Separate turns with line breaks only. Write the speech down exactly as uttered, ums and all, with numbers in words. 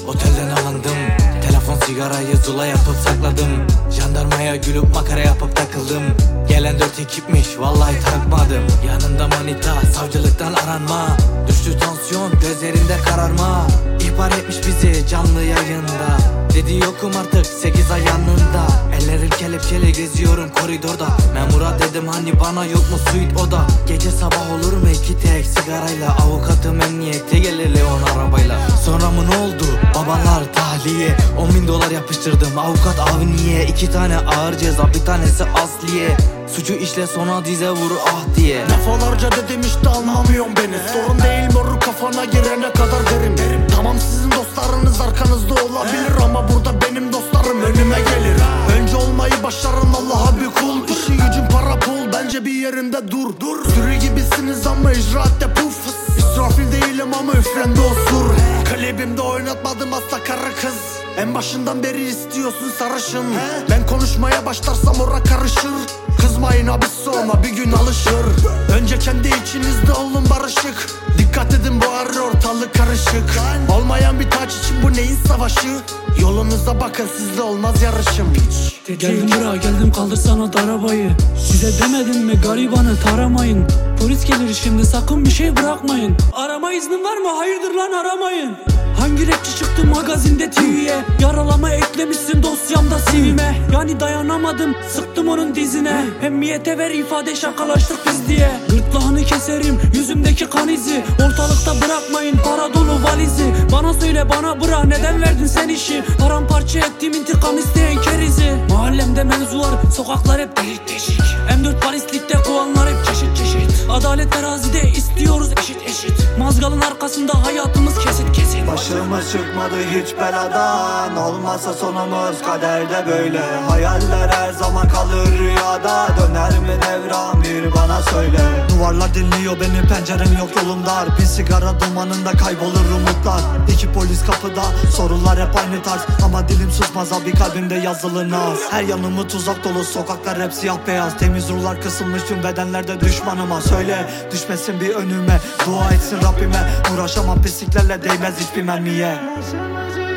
Otelden alındım, telefon sigarayı zula yapıp sakladım. Jandarmaya gülüp makara yapıp takıldım. Gelen dört ekipmiş vallahi takmadım. Yanımda manita, savcılıktan aranma. Düştü tansiyon, gözlerinde kararma. İhbar etmiş bizi canlı yayında. Dedi yokum artık sekiz ay yanında. Ellerim kelepçeli geziyorum koridorda. Memura dedim hani bana yok mu suite oda. Gece sabah olur mu iki tek sigarayla. Avukatım emniyete gelir Leon arabayla. Sonra mı ne oldu? Babalar tahliye. On bin dolar yapıştırdım avukat abi niye? İki tane ağır ceza bir tanesi asliye. Suçu işle sonra dize vur ah diye.
Defalarca dedim işte anlamıyorsun beni. Sorun değil moruk kafana girene kadar derim, derim. Tamam sizin dostlarınız arkanızda olabilir ama burada benim dostlarım önüme gelir. Önce olmayı başarın Allah'a bir kul. İşi gücün para pul bence bir yerinde dur, dur. Sürü gibisiniz ama icraatte puf. İsrafil değilim ama üflendi o sur. Klibimde oynatmadım asla karı kız. En başından beri istiyorsun sarışın. Ben konuşmaya başlarsam ora karışır. Kızmayın abi sonra bir gün alışır. Önce kendi içinizde olun barışık. Dikkat edin bu ara ortalık karışık. Olmayan bir taç için bu neyin savaşı? Yolunuza bakın sizde olmaz yarışım.
Geldim bura geldim kaldırsana da arabayı. Size demedim mi garibanı taramayın. Polis gelir şimdi sakın bir şey bırakmayın. Arama iznin var mı? Hayırdır lan aramayın. Hangi rapçi çıktı magazinde T V'ye? Yaralama eklemişsin dosyamda C V'me. Yani dayanamadım sıktım onun dizine. Emniyete ver ifade şakalaştık biz diye. Gırtlağını keserim yüzümdeki kan izi. Ortalıkta bırakmayın para dolu valizi. Bana söyle bana bırak neden verdin sen işi? Paramparça ettim intikam isteyen kerizi. Mahallemde mevzu var sokaklar hep delik deşik. M dört Parislikte kovanlar hep çeşit çeşit. Adalet terazide istiyoruz eşit eşit. Mazgalın arkasında hayatımız kesit kesit.
Başımız çıkmadı hiç beladan. Olmazsa sonumuz kaderde böyle. Hayaller her zaman kalır rüyada. Döner mi devran bir bana söyle. Duvarlar dinliyor beni pencerem yok yolum dar. Bir sigara dumanında kaybolur umutlar. İki polis kapıda sorular hep aynı tarz. Ama dilim susmaz abi kalbimde yazılı naz. Her yanımı tuzak dolu sokaklar hep siyah beyaz. Temiz ruhlar kısılmış tüm bedenlerde düşmanıma. Söyle düşmesin bir önüme. Dua etsin Rabbime. Uğraşamam pisliklerle değmez hiçbir mermiye.